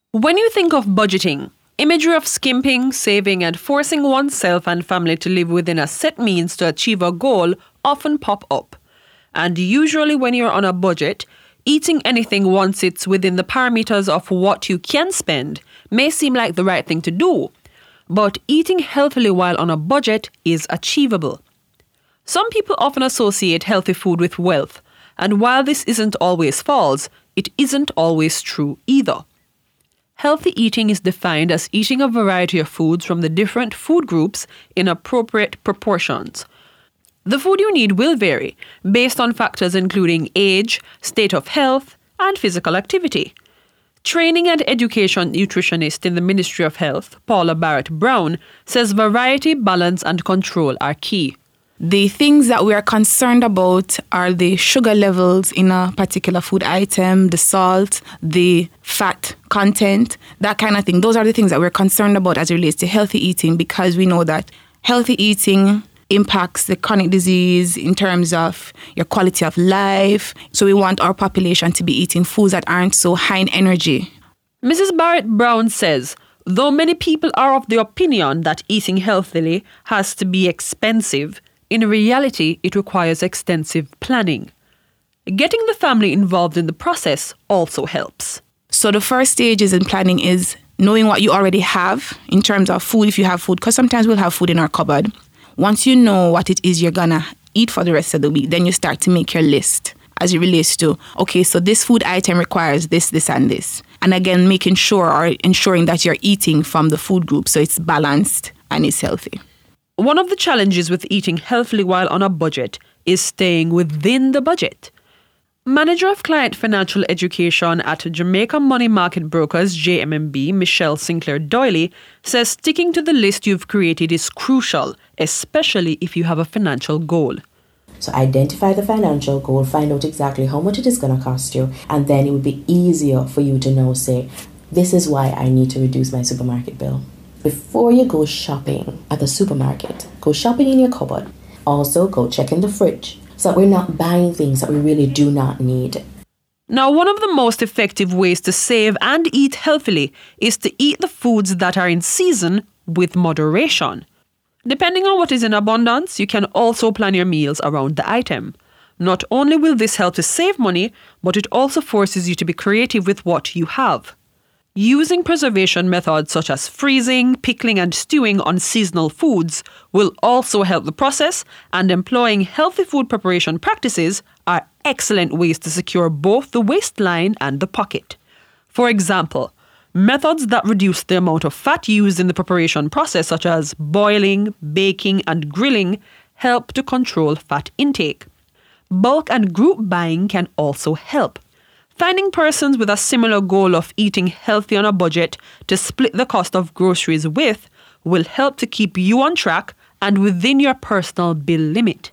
When you think of budgeting, imagery of skimping, saving, and forcing oneself and family to live within a set means to achieve a goal often pop up. And usually when you're on a budget, eating anything once it's within the parameters of what you can spend may seem like the right thing to do. But eating healthily while on a budget is achievable. Some people often associate healthy food with wealth, and while this isn't always false, it isn't always true either. Healthy eating is defined as eating a variety of foods from the different food groups in appropriate proportions. The food you need will vary based on factors including age, state of health, and physical activity. Training and education nutritionist in the Ministry of Health, Paula Barrett-Brown, says variety, balance, and control are key. The things that we are concerned about are the sugar levels in a particular food item, the salt, the fat content, that kind of thing. Those are the things that we're concerned about as it relates to healthy eating, because we know that healthy eating impacts the chronic disease in terms of your quality of life. So we want our population to be eating foods that aren't so high in energy. Mrs. Barrett-Brown says, though many people are of the opinion that eating healthily has to be expensive, in reality it requires extensive planning. Getting the family involved in the process also helps. So the first stages in planning is knowing what you already have in terms of food, if you have food, because sometimes we'll have food in our cupboard. Once you know what it is you're gonna eat for the rest of the week, then you start to make your list as it relates to, okay, so this food item requires this, this, and this. And again, making sure or ensuring that you're eating from the food group so it's balanced and it's healthy. One of the challenges with eating healthily while on a budget is staying within the budget. Manager of Client Financial Education at Jamaica Money Market Brokers, JMMB, Michelle Sinclair Doyley, says sticking to the list you've created is crucial, especially if you have a financial goal. So identify the financial goal, find out exactly how much it is going to cost you, and then it would be easier for you to now say, this is why I need to reduce my supermarket bill. Before you go shopping at the supermarket, go shopping in your cupboard. Also, go check in the fridge so that we're not buying things that we really do not need. Now, one of the most effective ways to save and eat healthily is to eat the foods that are in season with moderation. Depending on what is in abundance, you can also plan your meals around the item. Not only will this help to save money, but it also forces you to be creative with what you have. Using preservation methods such as freezing, pickling, and stewing on seasonal foods will also help the process, and employing healthy food preparation practices are excellent ways to secure both the waistline and the pocket. For example, methods that reduce the amount of fat used in the preparation process, such as boiling, baking, and grilling, help to control fat intake. Bulk and group buying can also help. Finding persons with a similar goal of eating healthy on a budget to split the cost of groceries with will help to keep you on track and within your personal bill limit.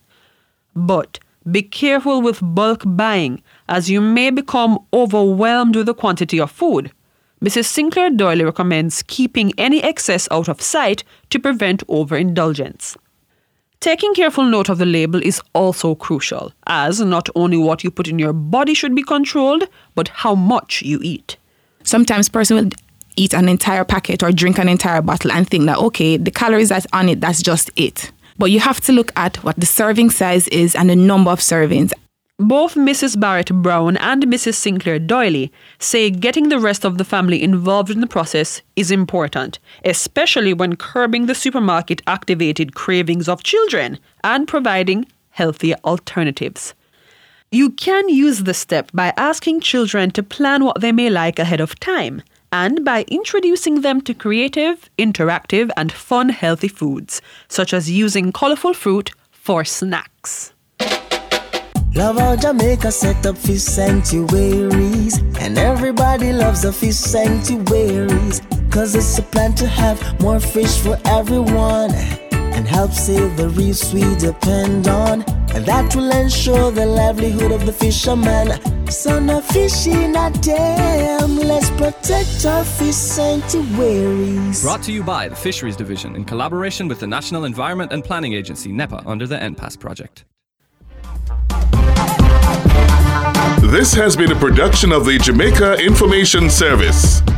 But be careful with bulk buying, as you may become overwhelmed with the quantity of food. Mrs. Sinclair Doyley recommends keeping any excess out of sight to prevent overindulgence. Taking careful note of the label is also crucial, as not only what you put in your body should be controlled, but how much you eat. Sometimes a person will eat an entire packet or drink an entire bottle and think that, okay, the calories that's on it, that's just it. But you have to look at what the serving size is and the number of servings. Both Mrs. Barrett-Brown and Mrs. Sinclair Doyley say getting the rest of the family involved in the process is important, especially when curbing the supermarket-activated cravings of children and providing healthier alternatives. You can use this step by asking children to plan what they may like ahead of time, and by introducing them to creative, interactive, and fun healthy foods, such as using colourful fruit for snacks. Love how Jamaica set up fish sanctuaries, and everybody loves the fish sanctuaries, cause it's a plan to have more fish for everyone and help save the reefs we depend on, and that will ensure the livelihood of the fisherman. So no fishing, not damn, let's protect our fish sanctuaries. Brought to you by the Fisheries Division in collaboration with the National Environment and Planning Agency, NEPA, under the NPAS project. This has been a production of the Jamaica Information Service.